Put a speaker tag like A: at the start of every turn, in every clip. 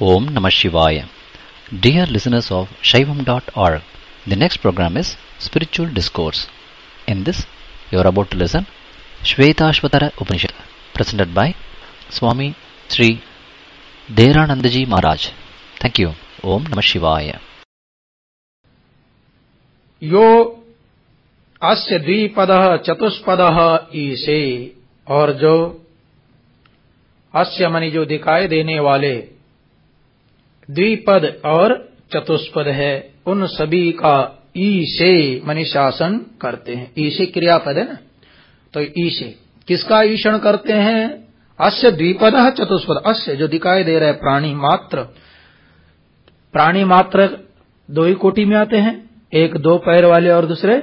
A: Om Namah Shivaya. Dear listeners of Shaivam.org, the next program is Spiritual Discourse. In this, you are about to listen Shvetashvatara Upanishad, presented by Swami Sri Deranandaji Maharaj. Thank you. Om Namah Shivaya.
B: यो अस्य द्विपदः चतुष्पदः ईशे, और जो अस्य मनि जो दिखाई देने वाले द्विपद और चतुष्पद है, उन सभी का ईशे मनि शासन करते हैं। ईशे क्रियापद है ना, तो ईशे किसका ईशण करते हैं? अस्य द्विपदः चतुष्पद, अस्य जो दिखाई दे रहा है प्राणी मात्र। प्राणी मात्र दो ही कोटि में आते हैं, एक 2 पैर वाले और दूसरे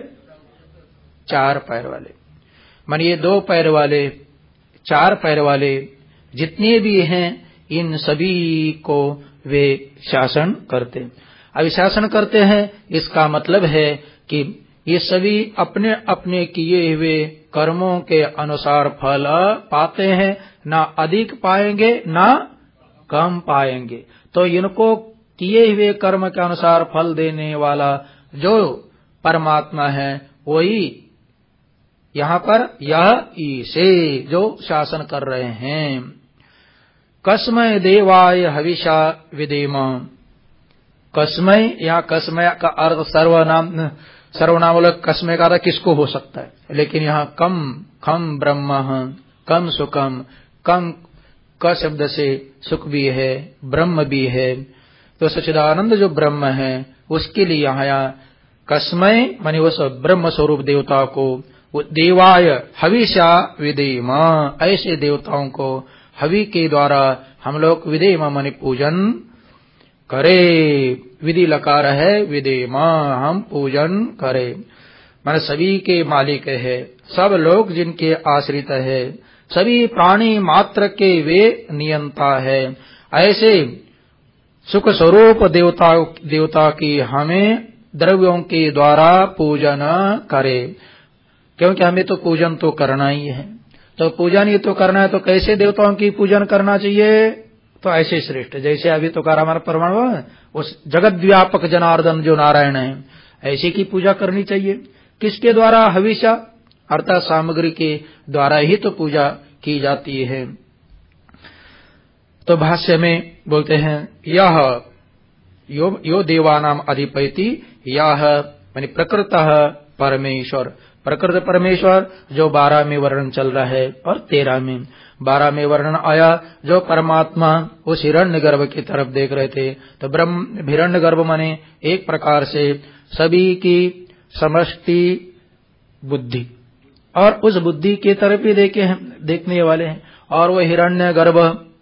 B: 4 पैर वाले। मानिए 2 पैर वाले 4 पैर वाले जितने भी हैं, इन सभी को वे शासन करते हैं। अब शासन करते हैं, इसका मतलब है कि ये सभी अपने अपने किए हुए कर्मों के अनुसार फल पाते हैं, ना अधिक पाएंगे ना कम पाएंगे। तो इनको किए हुए कर्म के अनुसार फल देने वाला जो परमात्मा है, वही यहाँ पर यह ईशे जो शासन कर रहे हैं। कस्मय देवाय हविषा विदेम। कस्मय, यहाँ कस्मय का अर्थ सर्वनाम बोले कस्मय का अर्थ किसको हो सकता है, लेकिन यहाँ कम खम ब्रह्म, कम सुखम, कम क शब्द से सुख भी है, ब्रह्म भी है। तो सच्चिदानंद जो ब्रह्म है, उसके लिए यहाँ कस्मय माने उस ब्रह्म स्वरूप देवता को, वो देवाय हविषा विदेम, ऐसे देवताओं को हवि के द्वारा हम लोग विदेम माने पूजन करे। विधि लकार है, विदेम हम पूजन करे, माने सभी के मालिक है, सब लोग जिनके आश्रित है, सभी प्राणी मात्र के वे नियंता है। ऐसे सुख स्वरूप देवता की हमें द्रव्यों के द्वारा पूजन करे, क्योंकि हमें तो पूजन तो करना ही है। तो पूजन ही तो करना है, तो कैसे देवताओं की पूजन करना चाहिए? तो ऐसे श्रेष्ठ, जैसे अभी तो हमारा परमाणु उस जगत व्यापक जनार्दन जो नारायण है, ऐसे की पूजा करनी चाहिए। किसके द्वारा? हविषा, अर्थात सामग्री के द्वारा ही तो पूजा की जाती है। तो भाष्य में बोलते हैं यह यो देवानाम अधिपति, यह माने प्रकृतः परमेश्वर, प्रकृत परमेश्वर जो 12 में वर्णन चल रहा है, और 13 में 12 में वर्णन आया जो परमात्मा उस हिरण्यगर्भ की तरफ देख रहे थे। तो ब्रह्म हिरण्यगर्भ माने एक प्रकार से सभी की समष्टि बुद्धि, और उस बुद्धि की तरफ ही देखने वाले हैं। और वह हिरण्यगर्भ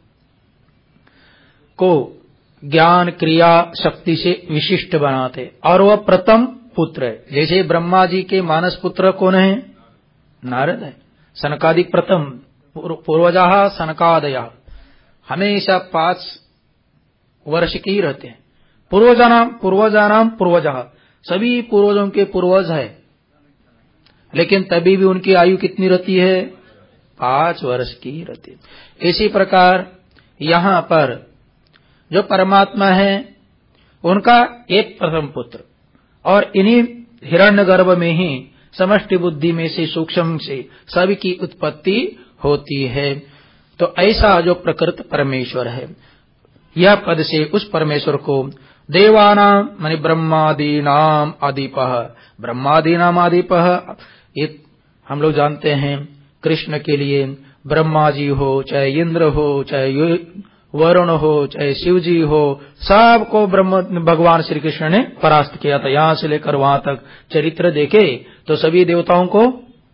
B: को ज्ञान क्रिया शक्ति से विशिष्ट बनाते, और वह प्रथम पुत्र है। जैसे ब्रह्मा जी के मानस पुत्र कौन है? नारद है। सनकादिक प्रथम पूर्वजा सनकादय हमेशा 5 वर्ष के ही रहते हैं। पूर्वजानाम पूर्वजा, सभी पूर्वजों के पूर्वज है, लेकिन तभी भी उनकी आयु कितनी रहती है? 5 वर्ष की रहती है। इसी प्रकार यहाँ पर जो परमात्मा है, उनका एक प्रथम पुत्र, और इन्हीं हिरण्यगर्भ में ही समष्टि बुद्धि में से सूक्ष्म से सभी की उत्पत्ति होती है। तो ऐसा जो प्रकृत परमेश्वर है, यह पद से उस परमेश्वर को देवानाम माने ब्रह्मादीनाम आदिपः, ब्रह्मादीनाम आदिपः, एक हम लोग जानते हैं कृष्ण के लिए ब्रह्मा जी हो, चाहे इंद्र हो, चाहे वरुण हो, चाहे शिव जी हो, सबको ब्रह्म भगवान श्री कृष्ण ने परास्त किया था। यहां से लेकर वहां तक चरित्र देखे तो सभी देवताओं को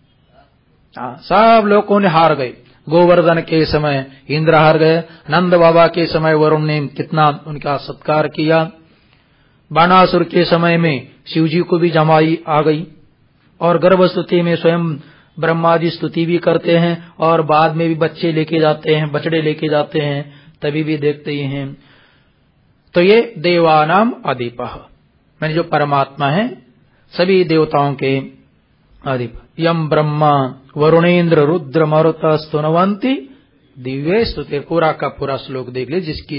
B: सब लोगों ने हार गए। गोवर्धन के समय इंद्र हार गए, नंद बाबा के समय वरुण ने कितना उनका सत्कार किया, बाणासुर के समय में शिव जी को भी जमाई आ गई, और गर्भस्तुति में स्वयं ब्रह्मा जी स्तुति भी करते हैं, और बाद में भी बच्चे लेके जाते हैं, बछड़े लेके जाते हैं, तभी भी देखते ही हैं। तो ये देवानाम अधिपः माने जो परमात्मा है सभी देवताओं के अधिप। यम ब्रह्मा वरुणेन्द्र रुद्र मरुत स्तुनवंती दिव्य स्तुति, पूरा का पूरा श्लोक देख ले, जिसकी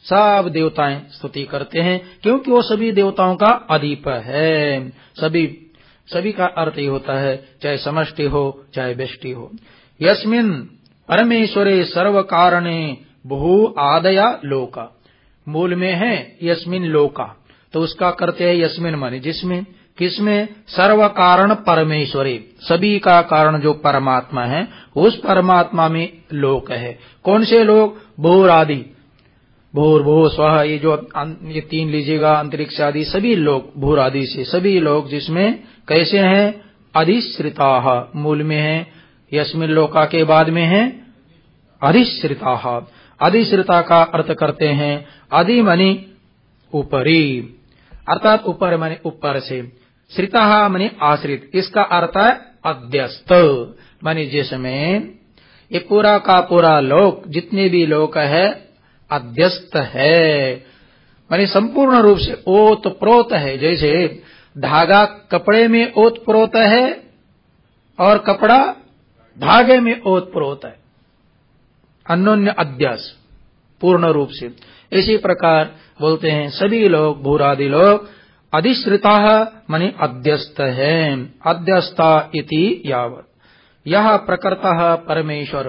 B: सब देवताएं स्तुति करते हैं, क्योंकि वो सभी देवताओं का अधिप है। सभी का अर्थ ही होता है, चाहे समष्टि हो चाहे व्यष्टि हो। यस्मिन् परमेश्वरे सर्व कारणे बहु आदया लोका, मूल में है यस्मिन् लोका, तो उसका करते हैं यस्मिन् माने जिसमें, किसमें, सर्व कारण परमेश्वरे, सभी का कारण जो परमात्मा है उस परमात्मा में लोक है। कौन से लोग, भूर आदि, भूर भू स्वः, ये तीन लीजिएगा, अंतरिक्ष आदि सभी लोग, भूर आदि से सभी लोग, जिसमें कैसे हैं, अधिश्रिताः, मूल में है यस्मिन् लोका के बाद में है अधिश्रिताः। अधिश्रिता का अर्थ करते हैं अधि मनि ऊपरी, अर्थात ऊपर माने ऊपर से, श्रिता माने आश्रित, इसका अर्थ है अध्यस्त माने जिसमें ये पूरा का पूरा लोक, जितने भी लोक है अध्यस्त है, माने संपूर्ण रूप से ओत प्रोत है। जैसे धागा कपड़े में ओत प्रोत है और कपड़ा धागे में ओत प्रोत है, अन्योन्य अध्यास पूर्ण रूप से। इसी प्रकार बोलते हैं सभी लोग, भूरादि लोग अधिश्रिता माने अध्यस्त है, अध्यस्ता इति यावत्, यह प्रकृतः परमेश्वर।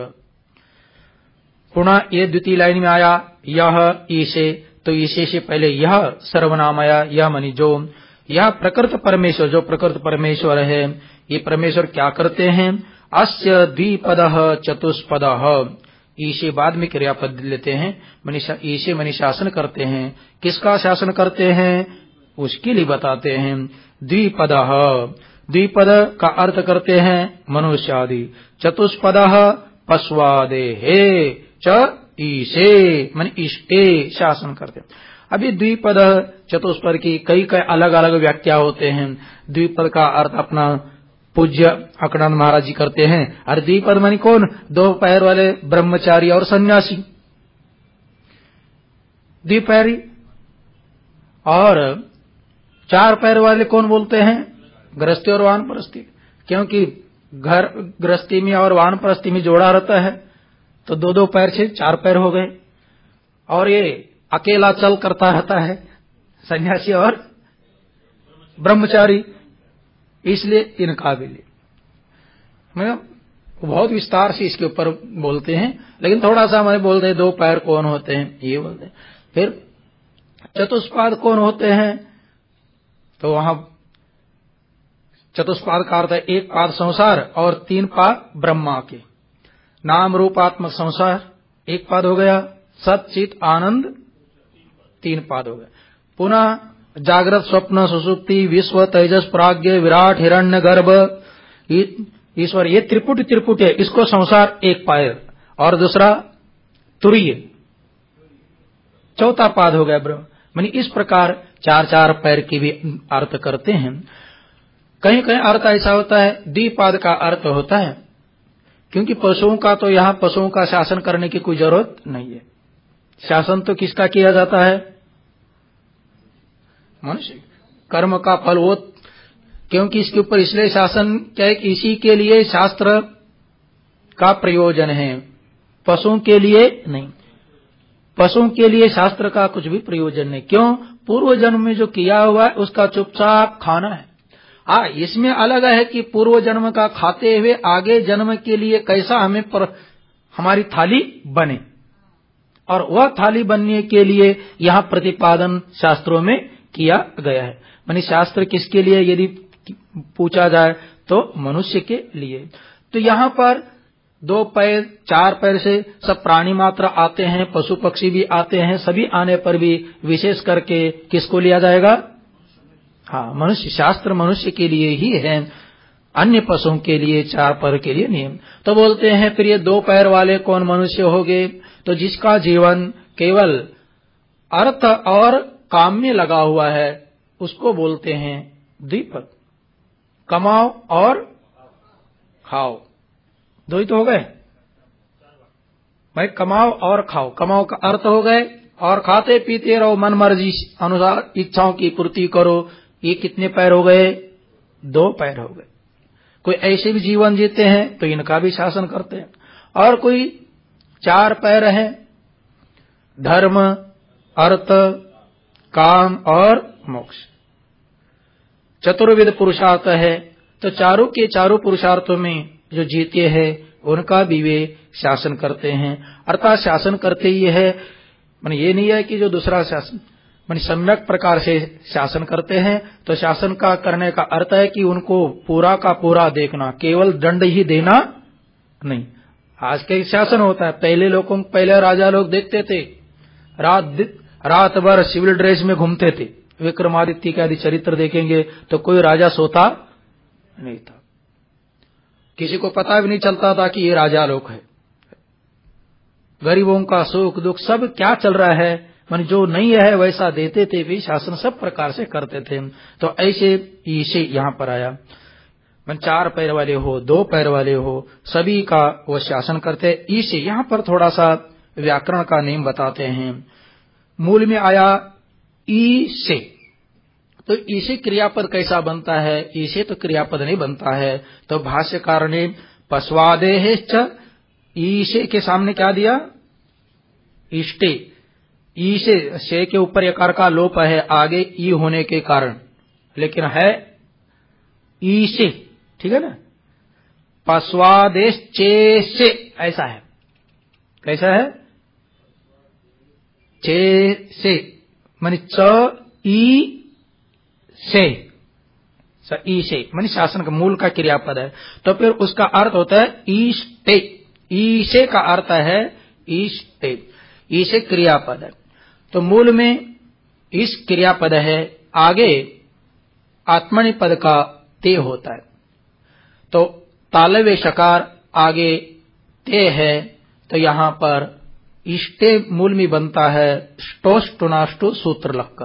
B: पुनः ये द्वितीय लाइन में आया यह ईशे, तो ईशे से पहले यह सर्वनाम आया, यह मानी जो, यह प्रकृत परमेश्वर, जो प्रकृत परमेश्वर है, ये परमेश्वर क्या करते हैं, अस्य द्विपदः चतुष्पदः, ईशे बाद में क्रियापद लेते हैं, ईशे मनी शासन करते हैं, किसका शासन करते हैं उसके लिए बताते हैं। द्विपदः, द्विपद का अर्थ करते हैं मनुष्य आदि, चतुष्पदः पशुआदेहे च ईशे मन इष्टे शासन करते हैं। अभी द्विपद चतुष्पद की कई अलग अलग व्याख्या होते हैं। द्विपद का अर्थ अपना पूज्य अकड़ानंद महाराज जी करते हैं, और द्विपद मानी कौन, दो पैर वाले ब्रह्मचारी और सन्यासी द्विपैरी, और चार पैर वाले कौन बोलते हैं, गृहस्थी और वानप्रस्थी, क्योंकि घर गृहस्थी में और वानप्रस्थी में जोड़ा रहता है, तो दो दो पैर से चार पैर हो गए। और ये अकेला चल करता रहता है सन्यासी और ब्रह्मचारी, इसलिए इनका भी बहुत विस्तार से इसके ऊपर बोलते हैं, लेकिन थोड़ा सा हमें बोलते हैं दो पैर कौन होते हैं ये बोलते हैं। फिर चतुष्पाद कौन होते हैं, तो वहां चतुष्पाद का अर्थ है एक पाद संसार और तीन पाद ब्रह्मा के, नाम रूपात्मक संसार एक पाद हो गया, सत चित आनंद तीन पाद हो गए। पुनः जागृत स्वप्न सुसुप्ति विश्व तेजस प्राज्ञ विराट हिरण्य गर्भ ईश्वर, ये त्रिपुट है, इसको संसार एक पैर, और दूसरा तुरीय चौथा पाद हो गया ब्रह्म। मानी इस प्रकार चार चार पैर की भी अर्थ करते हैं। कहीं कहीं अर्थ ऐसा होता है द्विपाद का अर्थ होता है, क्योंकि पशुओं का तो यहाँ पशुओं का शासन करने की कोई जरूरत नहीं है, शासन तो किसका किया जाता है, मनुष्य कर्म का फल वो, क्योंकि इसके ऊपर इसलिए शासन क्या है, इसी के लिए शास्त्र का प्रयोजन है, पशुओं के लिए नहीं। पशुओं के लिए शास्त्र का कुछ भी प्रयोजन नहीं, क्यों, पूर्व जन्म में जो किया हुआ है उसका चुपचाप खाना है। इसमें अलग है कि पूर्व जन्म का खाते हुए आगे जन्म के लिए कैसा हमें हमारी थाली बने, और वह थाली बनने के लिए यहाँ प्रतिपादन शास्त्रों में किया गया है। मानी शास्त्र किसके लिए यदि पूछा जाए तो मनुष्य के लिए। तो यहाँ पर दो पैर चार पैर से सब प्राणी मात्र आते हैं, पशु पक्षी भी आते हैं, सभी आने पर भी विशेष करके किसको लिया जाएगा, हाँ मनुष्य। शास्त्र मनुष्य के लिए ही है, अन्य पशुओं के लिए चार पैर के लिए नहीं। तो बोलते हैं फिर ये दो पैर वाले कौन मनुष्य हो गए, तो जिसका जीवन केवल अर्थ और काम में लगा हुआ है उसको बोलते हैं द्विपद। कमाओ और खाओ, दो ही तो हो गए भाई, कमाओ और खाओ। कमाओ का अर्थ हो गए और खाते पीते रहो, मन मर्जी अनुसार इच्छाओं की पूर्ति करो। ये कितने पैर हो गए, दो पैर हो गए। कोई ऐसे भी जीवन जीते हैं तो इनका भी शासन करते हैं, और कोई चार पैर हैं, धर्म अर्थ, काम और मोक्ष। चतुर्विध पुरुषार्थ है, तो चारों के चारों पुरुषार्थों में जो जीते हैं उनका भी वे शासन करते हैं। अर्थात शासन करते ही है, माने ये नहीं है कि जो दूसरा शासन माने सम्यक प्रकार से शासन करते हैं। तो शासन का करने का अर्थ है कि उनको पूरा का पूरा देखना, केवल दंड ही देना नहीं। आज के शासन होता है, पहले राजा लोग देखते थे, रात भर सिविल ड्रेस में घूमते थे। विक्रमादित्य के आदि चरित्र देखेंगे तो कोई राजा सोता नहीं था, किसी को पता भी नहीं चलता था कि ये राजा लोग है। गरीबों का सुख दुख सब क्या चल रहा है, मन जो नहीं है वैसा देते थे, भी शासन सब प्रकार से करते थे। तो ऐसे यहाँ पर आया, मन 4 पैर वाले हो 2 पैर वाले हो सभी का वो शासन करते। ईसे यहाँ पर थोड़ा सा व्याकरण का नियम बताते हैं। मूल में आया ईसे, तो ईसे क्रियापद कैसा बनता है? ईसे तो क्रियापद नहीं बनता है। तो भाष्यकार ने पस्वादेश्च, ईसे के सामने क्या दिया? इष्टे। ईसे से के ऊपर यकार का लोप है आगे ई होने के कारण, लेकिन है ईसे, ठीक है ना। पस्वादेश चेसे ऐसा है, कैसा है? चेसे माने च ई से, ई से माने शासन का मूल का क्रियापद है। तो फिर उसका अर्थ होता है ईष्टे। ईशे का अर्थ है ईष्टे, ईशे क्रियापद है। तो मूल में इस क्रियापद है, आगे आत्मनि पद का ते होता है। तो तालव्य शकार आगे ते है, तो यहां पर इष्टे मूल में बनता है स्टोष्टुनाष्टु सूत्र लगकर।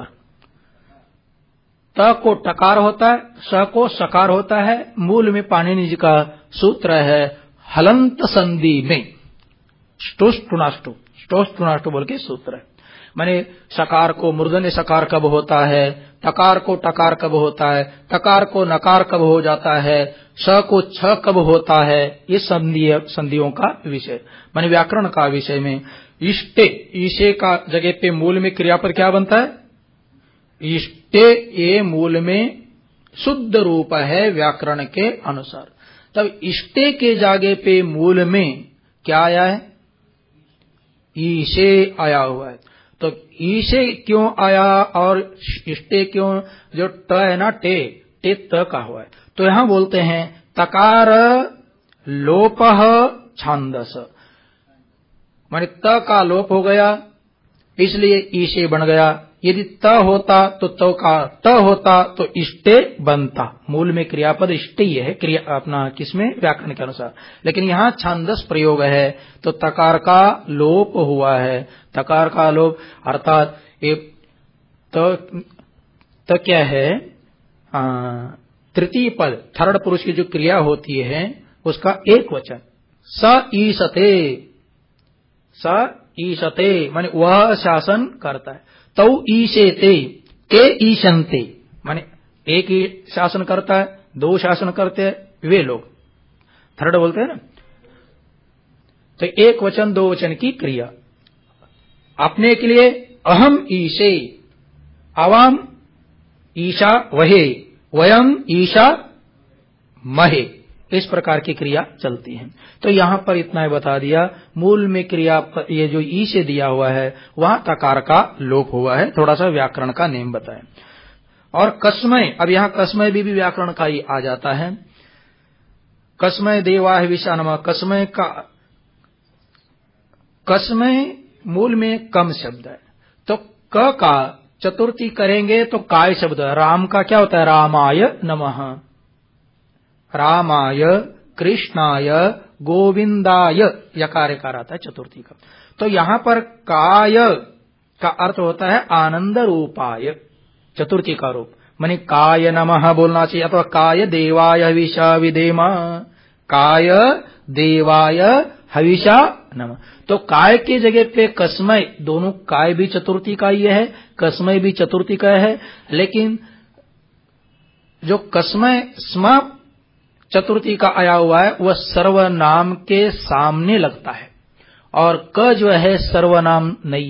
B: त को टकार होता है, स को सकार होता है। मूल में पाणिनि जी का सूत्र है हलंत संधि में स्टोष्टुनाष्टु, स्टोष्टुनाष्टु बोल के सूत्र है। माने सकार को मूर्धन्य सकार कब होता है, टकार को टकार कब होता है, टकार को नकार कब हो जाता है, स को छ कब होता है, ये संधियों का विषय माने व्याकरण का विषय में। इष्टे, ईशे का जगह पे मूल में क्रियापद क्या बनता है? इष्टे। ये मूल में शुद्ध रूप है व्याकरण के अनुसार। तब इष्टे के जगह पे मूल में क्या आया है? ईशे आया हुआ है। तो ईशे क्यों आया और इष्टे क्यों? जो ट है ना, टे त का हुआ है। तो यहां बोलते हैं तकार लोपः छांदस, माने त का लोप हो गया इसलिए ईशे बन गया। यदि त होता तो त का त होता तो इष्टे बनता। मूल में क्रियापद इष्टे ही है, क्रिया अपना किसमें? व्याकरण के अनुसार। लेकिन यहाँ छांदस प्रयोग है तो तकार का लोप हुआ है। तकार का लोप अर्थात त क्या है? तृतीय पद थर्ड पुरुष की जो क्रिया होती है उसका एक वचन स ईशते, स ईशते माने वह शासन करता है। तौ ईशेते, ते ईशन्ते माने एक ही शासन करता है, 2 शासन करते हैं वे लोग, थर्ड बोलते हैं ना। तो एक वचन 2 वचन की क्रिया अपने के लिए अहम ईशे, आवाम ईशा वहे, वयम ईशा महे, इस प्रकार की क्रिया चलती है। तो यहां पर इतना ही बता दिया। मूल में क्रिया ये जो ई से दिया हुआ है वहां तकार का लोप हुआ है। थोड़ा सा व्याकरण का नियम बताएं। और कसमय, अब यहां कसमय भी व्याकरण का ही आ जाता है। कसमय देवाह विषानम, कसमय का, कसमय मूल में कम शब्द है। तो क का चतुर्थी करेंगे तो काय शब्द, राम का क्या होता है? रामाय नमः, रामाय कृष्णाय गोविंदाय, यकार आता है चतुर्थी का। तो यहां पर काय का अर्थ होता है आनंद रूपाय, चतुर्थी का रूप माने काय नमः बोलना चाहिए, अथवा काय देवाय हविषा विदेमा, काय देवाय हविषा नमः। तो काय की जगह पे कसमय, दोनों काय भी चतुर्थी का ही है, कसमय भी चतुर्थी का है। लेकिन जो कसमय स्म चतुर्थी का आया हुआ है वह सर्वनाम के सामने लगता है, और क जो है सर्वनाम नहीं है।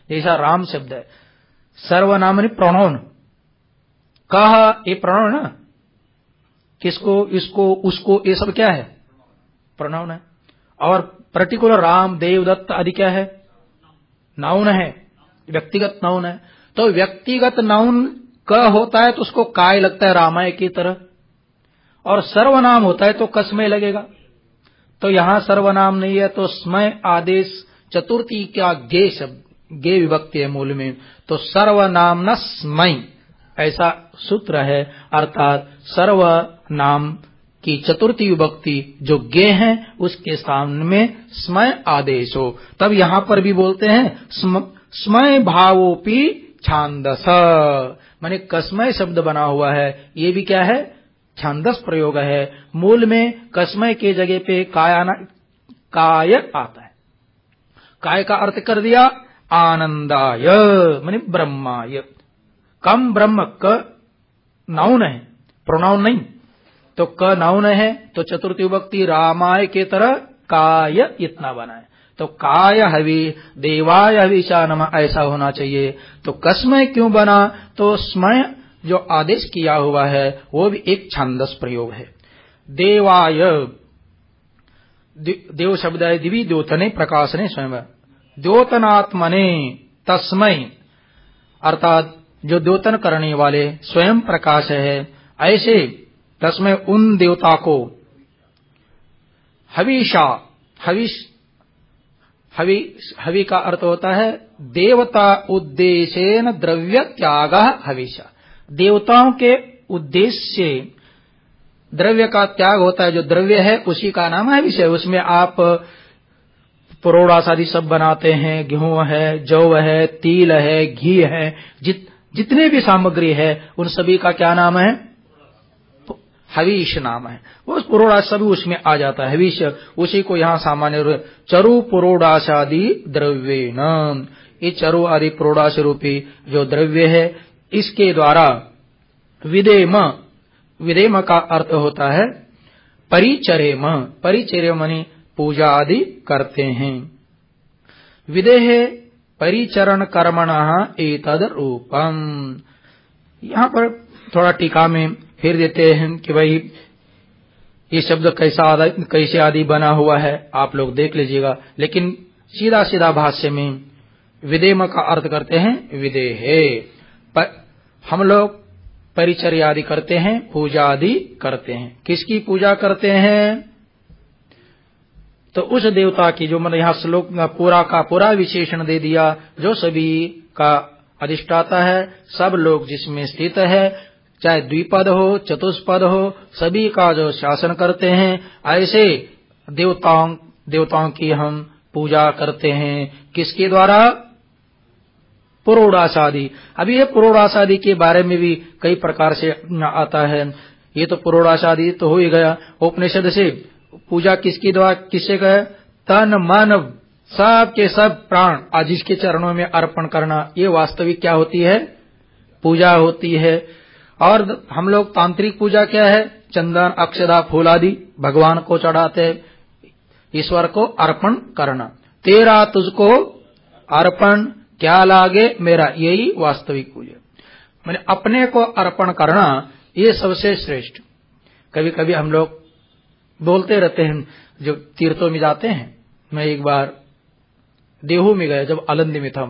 B: जैसा राम शब्द है, सर्वनाम प्रोनाउन, कह ये प्रोनाउन है ना, किसको, इसको, उसको, ये सब क्या है, प्रोनाउन है। और पर्टिकुलर राम, देवदत्त आदि क्या है, नाउन है, व्यक्तिगत नाउन है। तो व्यक्तिगत नाउन क होता है तो उसको काय लगता है रामाय की तरह, और सर्वनाम होता है तो कसमय लगेगा। तो यहां सर्वनाम नहीं है तो स्मय आदेश चतुर्थी का गे शब्द, गे विभक्ति है मूल में, तो सर्वनाम न स्मय ऐसा सूत्र है। अर्थात सर्वनाम की चतुर्थी विभक्ति जो गे है उसके सामने में स्मय आदेश हो, तब यहां पर भी बोलते हैं स्मय भावोपि छांदस, माने कसमय शब्द बना हुआ है, ये भी क्या है, छांदस प्रयोग है। मूल में कसमय के जगह पे काय आता है, काय का अर्थ कर दिया आनंदाय, माने ब्रह्माय। कम ब्रह्म क नाउन है, प्रोनाउन नहीं, तो क नाउन है तो चतुर्थी विभक्ति रामाय के तरह काय इतना बना है, तो काय हवि देवाय हविषा नमः ऐसा होना चाहिए। तो कसमय क्यों बना, तो स्मय जो आदेश किया हुआ है वो भी एक छांदस प्रयोग है। देवाय, देव शब्द है दिवि द्योतने प्रकाशने स्वयं, द्योतनात्मने तस्मय, अर्थात जो द्योतन करने वाले स्वयं प्रकाश है, ऐसे तस्मय उन देवता को हविषा, हवि का अर्थ होता है देवता उद्देश्येन द्रव्य त्याग हविषा, देवताओं के उद्देश्य से द्रव्य का त्याग होता है, जो द्रव्य है उसी का नाम है विषय। उसमें आप परोड़ास आदि सब बनाते हैं, गेहूं है, जौ है, तिल है, घी है, जितने भी सामग्री है उन सभी का क्या नाम है, हविष नाम है। वो पुरोडाश सभी उसमें आ जाता है, हविष उसी को यहाँ सामान्य चरु पुरोडाशादि द्रव्य न, ये चरु आदि पुरोडाश रूपी जो द्रव्य है इसके द्वारा विदेम, विदेम का अर्थ होता है परिचरेम, परिचर्य माने पूजा आदि करते हैं। विदेह परिचरण कर्मणः एतद रूपम, यहाँ पर थोड़ा टीका में फिर देते हैं कि भाई ये शब्द कैसे आदि बना हुआ है, आप लोग देख लीजिएगा। लेकिन सीधा सीधा भाष्य में विदेम का अर्थ करते हैं विदेह, हम लोग परिचर्या आदि करते हैं, पूजा आदि करते हैं। किसकी पूजा करते हैं, तो उस देवता की, जो मतलब यहाँ श्लोक पूरा का पूरा विशेषण दे दिया, जो सभी का अधिष्ठाता है, सब लोग जिसमें स्थित है, चाहे द्विपद हो चतुष्पद हो, सभी का जो शासन करते हैं, ऐसे देवताओं की हम पूजा करते हैं। किसके द्वारा, पुरोडाशादि। अभी ये पुरोडाशादि के बारे में भी कई प्रकार से आता है। ये तो पुरोडाशादि तो हो ही गया, उपनिषद से पूजा किसके द्वारा, किससे गए, तन मन सब के सब प्राण आज जिसके चरणों में अर्पण करना, ये वास्तविक क्या होती है, पूजा होती है। और हम लोग तांत्रिक पूजा क्या है, चंदन अक्षदा फूल आदि भगवान को चढ़ाते हैं, ईश्वर को अर्पण करना। तेरा तुझको अर्पण क्या लागे मेरा, यही वास्तविक पूजा, मैंने अपने को अर्पण करना, ये सबसे श्रेष्ठ। कभी कभी हम लोग बोलते रहते हैं, जो तीर्थों में जाते हैं। मैं एक बार देहू में गया, जब आलंदी में था,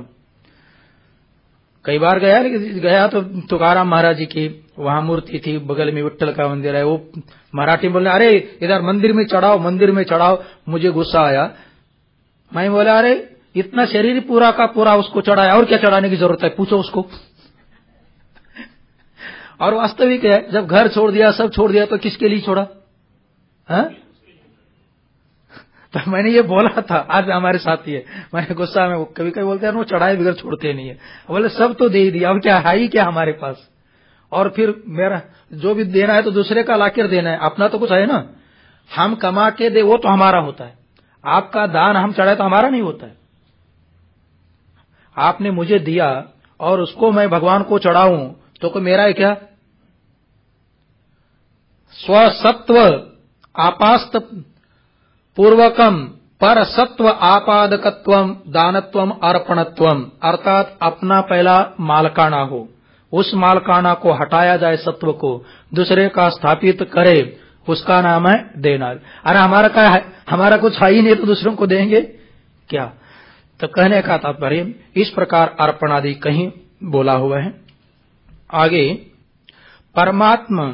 B: कई बार गया, लेकिन गया तो तुकाराम महाराज जी की वहां मूर्ति थी, बगल में विट्ठल का मंदिर है। वो मराठी में बोले, अरे इधर मंदिर में चढ़ाओ, मंदिर में चढ़ाओ। मुझे गुस्सा आया, मैं बोला अरे इतना शरीर पूरा का पूरा उसको चढ़ाया, और क्या चढ़ाने की जरूरत है, पूछो उसको। और वास्तविक है, जब घर छोड़ दिया, सब छोड़ दिया, तो किसके लिए छोड़ा है? तो मैंने ये बोला था, आज हमारे साथी है, मैंने गुस्सा में, कभी कभी बोलते हैं वो चढ़ाए बगैर छोड़ते नहीं है। बोले सब तो दे ही दिया, अब क्या है ही क्या हमारे पास, और फिर मेरा जो भी देना है तो दूसरे का लाकर देना है, अपना तो कुछ है ना। हम कमा के दे वो तो हमारा होता है, आपका दान हम चढ़ाए तो हमारा नहीं होता है। आपने मुझे दिया और उसको मैं भगवान को चढ़ाऊं तो को मेरा है क्या? स्वसत्व आपास्त पूर्वकम पर सत्व आपादकत्वम दानत्वम अर्पणत्वम, अर्थात अपना पहला मालकाना हो, उस मालकाना को हटाया जाए, सत्व को दूसरे का स्थापित करे, उसका नाम है देना। अरे हमारा क्या है, हमारा कुछ है ही नहीं तो दूसरों को देंगे क्या? तो कहने का तात्पर्य इस प्रकार अर्पण आदि कहीं बोला हुआ है। आगे परमात्म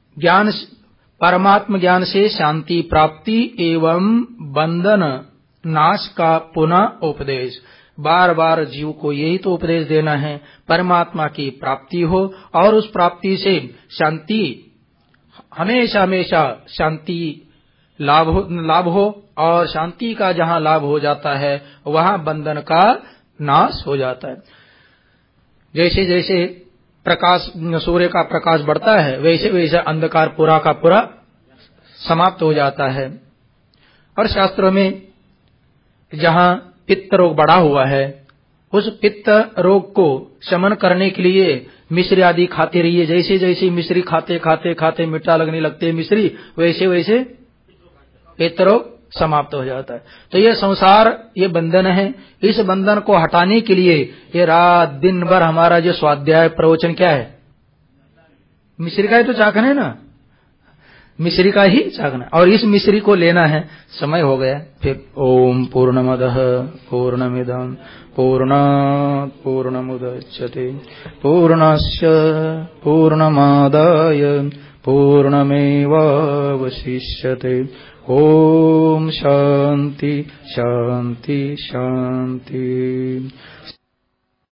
B: ज्ञान से शांति प्राप्ति एवं बंधन नाश का पुनः उपदेश। बार बार जीव को यही तो उपदेश देना है, परमात्मा की प्राप्ति हो और उस प्राप्ति से शांति, हमेशा हमेशा शांति लाभ हो, और शांति का जहां लाभ हो जाता है वहां बंधन का नाश हो जाता है। जैसे जैसे प्रकाश, सूर्य का प्रकाश बढ़ता है, वैसे वैसे अंधकार पूरा का पूरा समाप्त हो जाता है। और शास्त्रों में जहां पित्त रोग बढ़ा हुआ है, उस पित्त रोग को शमन करने के लिए मिश्री आदि खाते रहिए। जैसे जैसे मिश्री खाते खाते खाते मीठा लगने लगते है मिश्री, वैसे वैसे पित्त रोग समाप्त हो जाता है। तो ये संसार, ये बंधन है, इस बंधन को हटाने के लिए ये रात दिन भर हमारा जो स्वाध्याय प्रवचन क्या है, मिश्री का ही तो चाखना है ना, मिश्री का ही चाखना, और इस मिश्री को लेना है। समय हो गया फिर। ओम पूर्णमदः पूर्णमिदं पूर्णात् पूर्णमुदच्यते पूर्णस्य पूर्णमादाय पूर्णमेवावशिष्यते। ओम शांति शांति शांति।